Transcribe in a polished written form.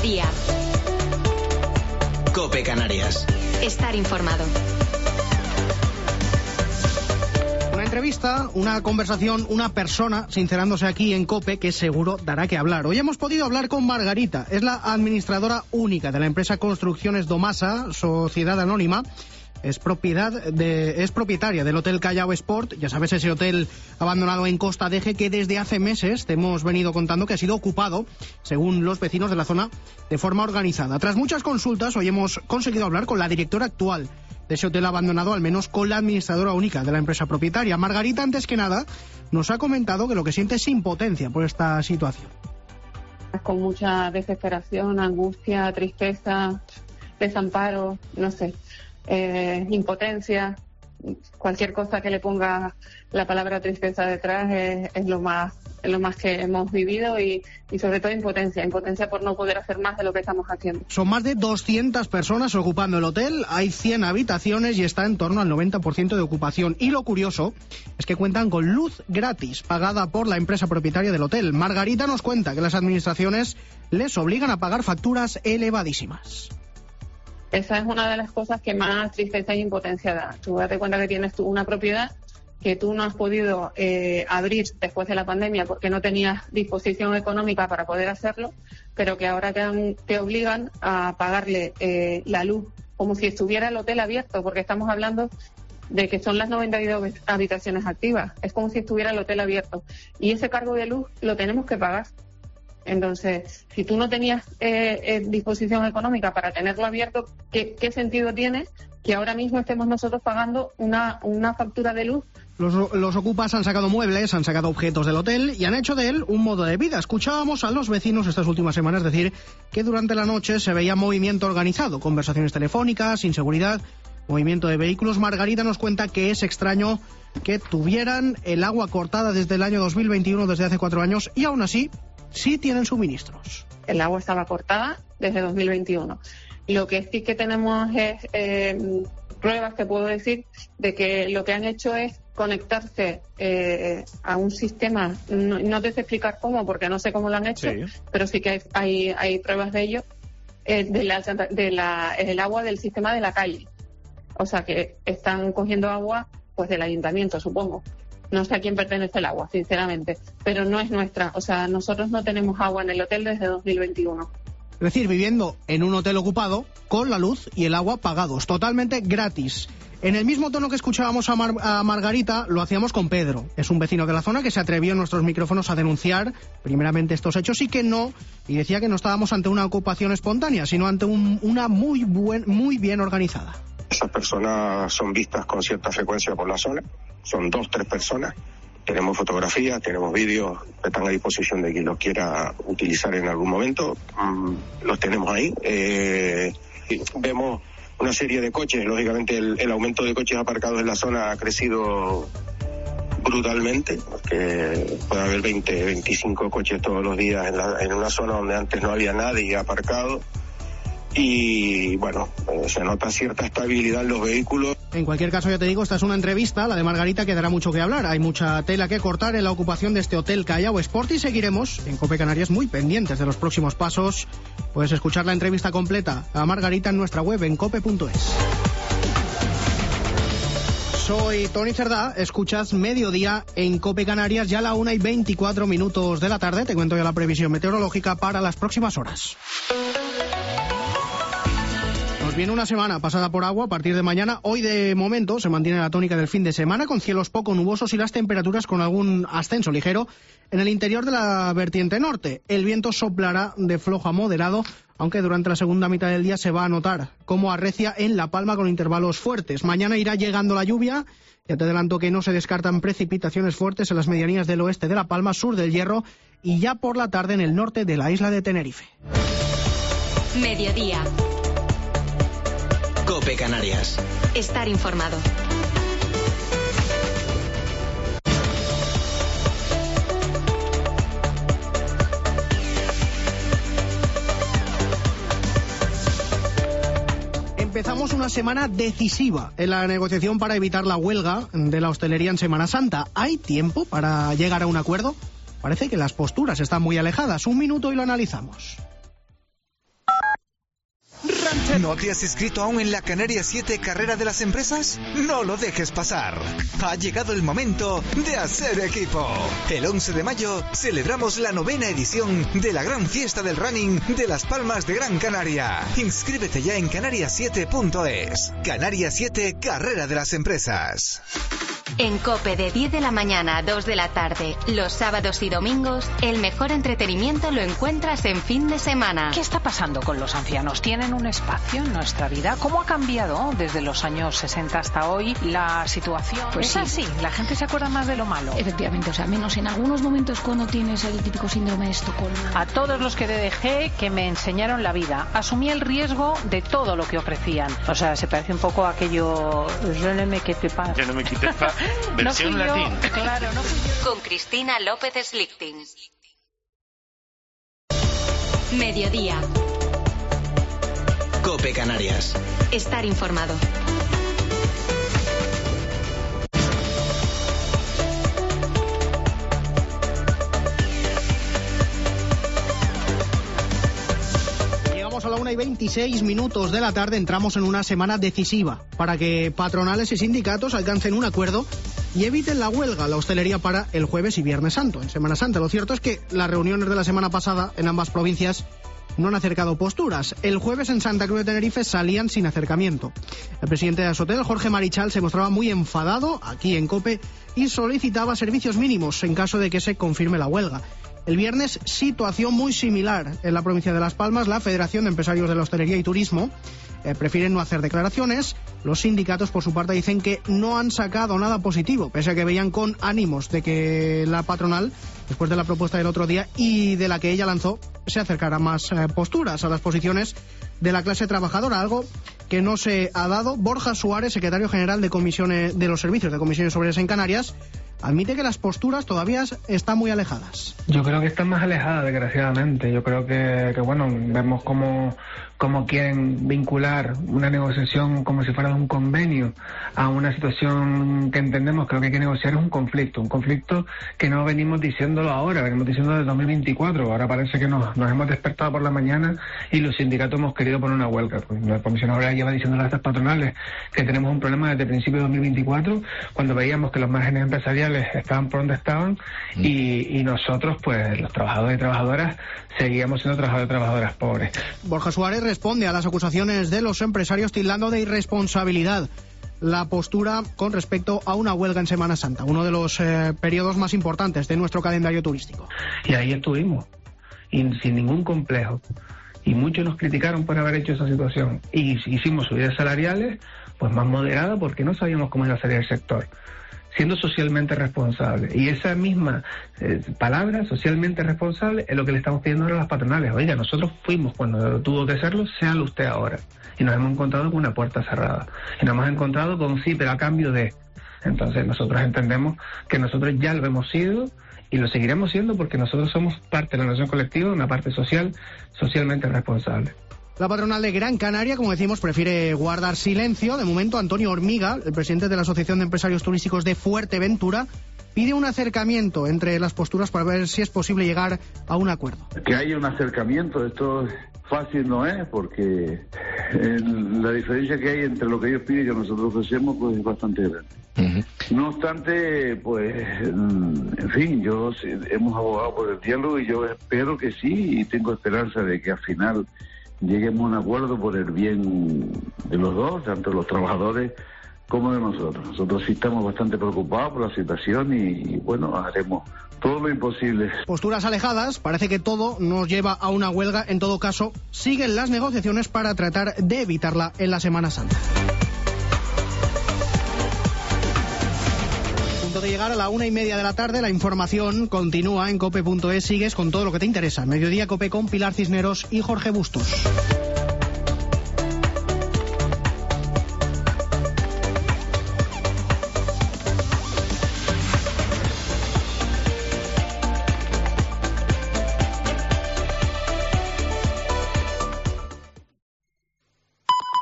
Mediodía. COPE Canarias. Estar informado. Una entrevista, una conversación, una persona sincerándose aquí en COPE que seguro dará que hablar. Hoy hemos podido hablar con Margarita, es la administradora única de la empresa Construcciones Domasa, sociedad anónima. Es propietaria del Hotel Callao Sport, ya sabes, ese hotel abandonado en Costa de Eje que desde hace meses te hemos venido contando que ha sido ocupado, según los vecinos de la zona, de forma organizada. Tras muchas consultas, hoy hemos conseguido hablar con la directora actual de ese hotel abandonado, al menos con la administradora única de la empresa propietaria. Margarita, antes que nada, nos ha comentado que lo que siente es impotencia por esta situación. Con mucha desesperación, angustia, tristeza, desamparo, no sé. Impotencia, cualquier cosa que le ponga la palabra tristeza detrás es lo más que hemos vivido y sobre todo impotencia por no poder hacer más de lo que estamos haciendo. Son más de 200 personas ocupando el hotel, hay 100 habitaciones y está en torno al 90% de ocupación. Y lo curioso es que cuentan con luz gratis, pagada por la empresa propietaria del hotel. Margarita nos cuenta que las administraciones les obligan a pagar facturas elevadísimas. Esa es una de las cosas que más tristeza e impotencia da. Tú date cuenta que tienes tú una propiedad que tú no has podido abrir después de la pandemia porque no tenías disposición económica para poder hacerlo, pero que ahora te obligan a pagarle la luz como si estuviera el hotel abierto, porque estamos hablando de que son las 92 habitaciones activas. Es como si estuviera el hotel abierto. Y ese cargo de luz lo tenemos que pagar. Entonces, si tú no tenías disposición económica para tenerlo abierto, ¿qué sentido tiene que ahora mismo estemos nosotros pagando una factura de luz? Los ocupas han sacado muebles, han sacado objetos del hotel y han hecho de él un modo de vida. Escuchábamos a los vecinos estas últimas semanas decir que durante la noche se veía movimiento organizado, conversaciones telefónicas, inseguridad, movimiento de vehículos. Margarita nos cuenta que es extraño que tuvieran el agua cortada desde el año 2021, desde hace 4 años, y aún así sí tienen suministros. El agua estaba cortada desde 2021. Lo que sí que tenemos es pruebas, que puedo decir, de que lo que han hecho es conectarse a un sistema, no te sé explicar cómo, porque no sé cómo lo han hecho, sí. Pero sí que hay pruebas de ello, el agua del sistema de la calle. O sea que están cogiendo agua pues del ayuntamiento, supongo. No sé a quién pertenece el agua, sinceramente, pero no es nuestra. O sea, nosotros no tenemos agua en el hotel desde 2021. Es decir, viviendo en un hotel ocupado, con la luz y el agua pagados, totalmente gratis. En el mismo tono que escuchábamos a Margarita, lo hacíamos con Pedro. Es un vecino de la zona que se atrevió en nuestros micrófonos a denunciar primeramente estos hechos y decía que no estábamos ante una ocupación espontánea, sino ante una muy bien organizada. Esas personas son vistas con cierta frecuencia por la zona, son 2-3 personas. Tenemos fotografías, tenemos vídeos que están a disposición de quien los quiera utilizar en algún momento. Los tenemos ahí. Vemos una serie de coches. Lógicamente el aumento de coches aparcados en la zona ha crecido brutalmente, porque puede haber 20, 25 coches todos los días en una zona donde antes no había nadie aparcado. Y bueno, se nota cierta estabilidad en los vehículos. En cualquier caso, ya te digo, esta es una entrevista, la de Margarita, que dará mucho que hablar. Hay mucha tela que cortar en la ocupación de este hotel Callao Sport y seguiremos en COPE Canarias muy pendientes de los próximos pasos. Puedes escuchar la entrevista completa a Margarita en nuestra web en cope.es. Soy Tony Cerdá, escuchas Mediodía en COPE Canarias, ya a la 1:24 de la tarde. Te cuento ya la previsión meteorológica para las próximas horas. Nos viene una semana pasada por agua a partir de mañana. Hoy de momento se mantiene la tónica del fin de semana con cielos poco nubosos y las temperaturas con algún ascenso ligero en el interior de la vertiente norte. El viento soplará de flojo a moderado, aunque durante la segunda mitad del día se va a notar cómo arrecia en La Palma con intervalos fuertes. Mañana irá llegando la lluvia. Ya te adelanto que no se descartan precipitaciones fuertes en las medianías del oeste de La Palma, sur del Hierro y ya por la tarde en el norte de la isla de Tenerife. Mediodía. COPE Canarias. Estar informado. Empezamos una semana decisiva en la negociación para evitar la huelga de la hostelería en Semana Santa. ¿Hay tiempo para llegar a un acuerdo? Parece que las posturas están muy alejadas. Un minuto y lo analizamos. ¿No te has inscrito aún en la Canarias 7 Carrera de las Empresas? No lo dejes pasar. Ha llegado el momento de hacer equipo. El 11 de mayo celebramos la 9ª edición de la gran fiesta del running de Las Palmas de Gran Canaria. Inscríbete ya en canarias7.es. Canarias 7 Carrera de las Empresas. En COPE de 10 de la mañana a 2 de la tarde, los sábados y domingos, el mejor entretenimiento lo encuentras en fin de semana. ¿Qué está pasando con los ancianos? ¿Tienen un espacio en nuestra vida? ¿Cómo ha cambiado desde los años 60 hasta hoy la situación? Pues es sí. así, la gente se acuerda más de lo malo. Efectivamente, o sea, menos en algunos momentos cuando tienes el típico síndrome de Estocolmo. A todos los que dejé que me enseñaron la vida, asumí el riesgo de todo lo que ofrecían. O sea, se parece un poco a aquello... Je ne me quitte pas. Je ne me quitte pas. Versión no fui latín. Yo, claro, no fui yo. Con Cristina López Slichting. Mediodía. COPE Canarias. Estar informado. A la 1:26 de la tarde entramos en una semana decisiva para que patronales y sindicatos alcancen un acuerdo y eviten la huelga, la hostelería para el jueves y viernes santo, en Semana Santa. Lo cierto es que las reuniones de la semana pasada en ambas provincias no han acercado posturas. El jueves en Santa Cruz de Tenerife salían sin acercamiento. El presidente de Asotel, Jorge Marichal, se mostraba muy enfadado aquí en COPE y solicitaba servicios mínimos en caso de que se confirme la huelga. El viernes, situación muy similar en la provincia de Las Palmas. La Federación de Empresarios de la Hostelería y Turismo prefieren no hacer declaraciones. Los sindicatos, por su parte, dicen que no han sacado nada positivo, pese a que veían con ánimos de que la patronal, después de la propuesta del otro día y de la que ella lanzó, se acercara más posturas a las posiciones de la clase trabajadora, algo que no se ha dado. Borja Suárez, secretario general de comisiones de los servicios de comisiones obreras en Canarias, admite que las posturas todavía están muy alejadas. Yo creo que están más alejadas, desgraciadamente. Yo creo que bueno, vemos cómo quieren vincular una negociación como si fuera un convenio a una situación que entendemos que lo que hay que negociar es un conflicto que no venimos diciéndolo ahora, venimos diciendo desde 2024. Ahora parece que nos hemos despertado por la mañana y los sindicatos hemos querido poner una huelga. Pues la Comisión Obrera lleva diciendo a las patronales que tenemos un problema desde principios de 2024, cuando veíamos que los márgenes empresariales estaban por donde estaban y nosotros, pues los trabajadores y trabajadoras, seguíamos siendo trabajadores y trabajadoras pobres. Borja Suárez responde a las acusaciones de los empresarios tildando de irresponsabilidad la postura con respecto a una huelga en Semana Santa, uno de los periodos más importantes de nuestro calendario turístico. Y ahí estuvimos, y sin ningún complejo. Y muchos nos criticaron por haber hecho esa situación. Y hicimos subidas salariales, pues más moderadas, porque no sabíamos cómo iba a salir el sector, siendo socialmente responsable. Y esa misma palabra, socialmente responsable, es lo que le estamos pidiendo ahora a las patronales. Oiga, nosotros fuimos cuando tuvo que serlo, séalo usted ahora. Y nos hemos encontrado con una puerta cerrada. Y nos hemos encontrado con sí, pero a cambio de... Entonces nosotros entendemos que nosotros ya lo hemos sido y lo seguiremos siendo porque nosotros somos parte de la negociación colectiva, una parte social, socialmente responsable. La patronal de Gran Canaria, como decimos, prefiere guardar silencio. De momento, Antonio Hormiga, el presidente de la Asociación de Empresarios Turísticos de Fuerteventura, pide un acercamiento entre las posturas para ver si es posible llegar a un acuerdo. Que haya un acercamiento, esto fácil no es, porque la diferencia que hay entre lo que ellos piden y lo que nosotros ofrecemos pues es bastante grande. No obstante, pues, en fin, hemos abogado por el diálogo y yo espero que sí, y tengo esperanza de que al final lleguemos a un acuerdo por el bien de los dos, tanto los trabajadores como de nosotros. Nosotros sí estamos bastante preocupados por la situación y bueno, haremos todo lo imposible. Posturas alejadas, parece que todo nos lleva a una huelga. En todo caso, siguen las negociaciones para tratar de evitarla en la Semana Santa. De llegar a la 1:30 de la tarde, la información continúa en cope.es. Sigues con todo lo que te interesa. Mediodía COPE con Pilar Cisneros y Jorge Bustos.